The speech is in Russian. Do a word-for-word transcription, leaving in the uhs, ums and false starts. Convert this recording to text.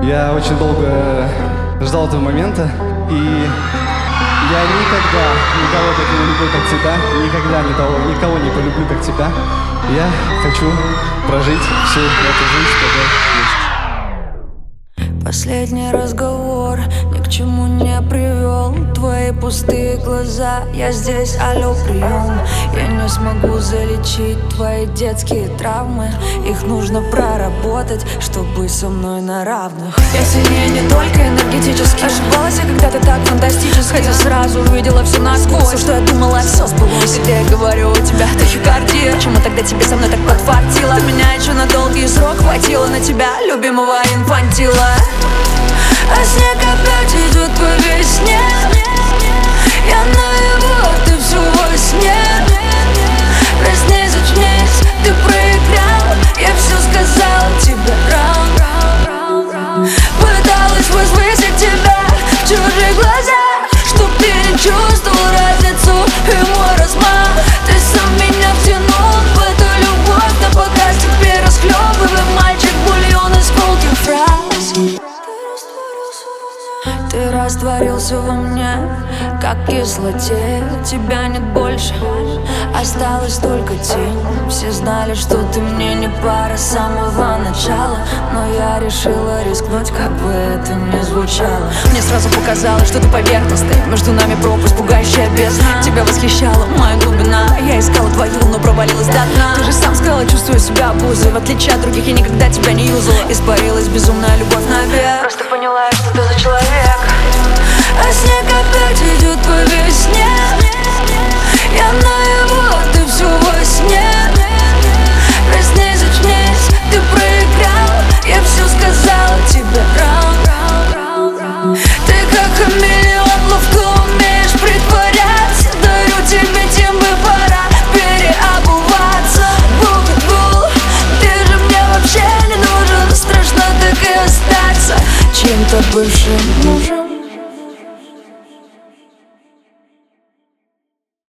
Я очень долго ждал этого момента, и я никогда никого так не люблю, как тебя, никогда никого, никого не полюблю, как тебя. Я хочу прожить всю эту жизнь с тобой вместе. Последний разговор ни к чему не привел. Твои пустые глаза, я здесь, алло, прием. Я не смогу залечить твои детские травмы. Их нужно проработать, чтобы со мной на равных. Я сильнее не только энергетически. Ошибалась я когда-то так фантастически, хотя сразу увидела все насквозь. Все, что я думала, все сбылось. Когда я говорю, у тебя тахикардия, почему тогда тебе со мной так подфартило? Ты меня еще на долгий срок хватило на тебя, любимого инфантила. А снег опять идет по весне. Я наяву, а ты все во сне. Проснись, очнись, ты проиграл. Я все сказала тебе раунд. Пыталась возвысить тебя в чужих глазах, чтоб ты не чувствовал разницу и мой размах. Ты сам меня втянул в эту любовь, да пока теперь расхлебывай, мальчик, бульон из колких фраз. Ты растворился во мне, как кислоте. Тебя нет больше, осталась только тень. Все знали, что ты мне не пара с самого начала, но я решила рискнуть, как бы это ни звучало. Мне сразу показалось, что ты поверхностный, между нами пропасть, пугающая бездна. Тебя восхищала моя глубина, я искала твою, но провалилась до дна. Ты же сам сказала, чувствую себя обузой. В отличие от других, я никогда тебя не юзала. Испарилась безумная любовь навек. Просто поняла, что ты за человек. А снег опять идет по весне. Я наяву, а ты все во сне. Проснись, очнись, ты проиграл. Я все сказала тебе раунд. Ты как хамелеон, ловко умеешь притворяться. Дарю тебе тембы, пора переобуваться. Бу-бу-бу, ты же мне вообще не нужен. Страшно так и остаться чьим-то бывшим мужем.